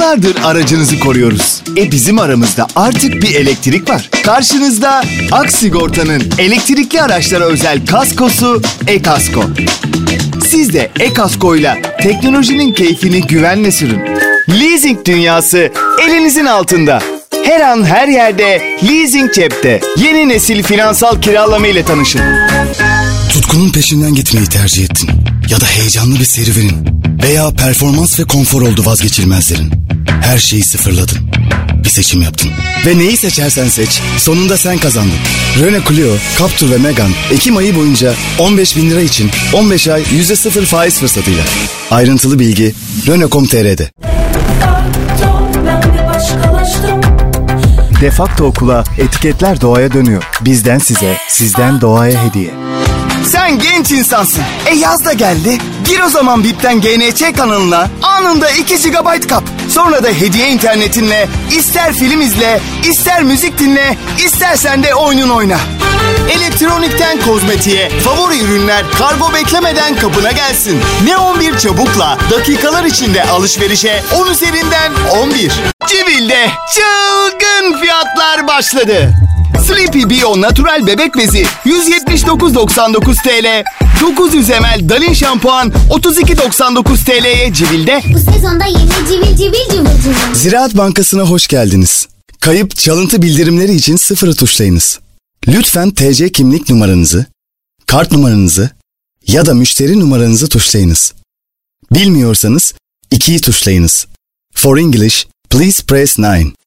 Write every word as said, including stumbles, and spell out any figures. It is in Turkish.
Yıllardır aracınızı koruyoruz. E bizim aramızda artık bir elektrik var. Karşınızda Aksigorta'nın elektrikli araçlara özel kaskosu e-kasko. Siz de e-kaskoyla teknolojinin keyfini güvenle sürün. Leasing dünyası elinizin altında. Her an her yerde leasing cepte. Yeni nesil finansal kiralama ile tanışın. Tutkunun peşinden gitmeyi tercih ettin. Ya da heyecanlı bir serüvenin. Veya performans ve konfor oldu vazgeçilmezlerin. Her şeyi sıfırladın. Bir seçim yaptın. Ve neyi seçersen seç, sonunda sen kazandın. Renault Clio, Captur ve Megane Ekim ayı boyunca on beş bin lira için on beş ay yüzde sıfır faiz fırsatıyla. Ayrıntılı bilgi Renault nokta com nokta tr'de. Defakto okula etiketler doğaya dönüyor. Bizden size, sizden doğaya hediye. Sen genç insansın. E yaz da geldi. Gir o zaman Bip'ten G N Ç kanalına. Anında iki gigabayt kap. Sonra da hediye internetinle ister film izle, ister müzik dinle, istersen de oyunun oyna. Elektronikten kozmetiğe, favori ürünler kargo beklemeden kapına gelsin. Ne on bir çabukla dakikalar içinde alışverişe on üzerinden on bir. Civil'de çılgın fiyatlar başladı. Sleepy Bio Natural Bebek Bezi yüz yetmiş dokuz doksan dokuz TL, dokuz yüz mililitre Dalin Şampuan otuz iki doksan dokuz TL'ye Civil'de. Bu sezonda yeni Civil Civil Civil Civil. Ziraat Bankası'na hoş geldiniz. Kayıp çalıntı bildirimleri için sıfırı tuşlayınız. Lütfen T C kimlik numaranızı, kart numaranızı ya da müşteri numaranızı tuşlayınız. Bilmiyorsanız ikiyi tuşlayınız. For English, please press nine.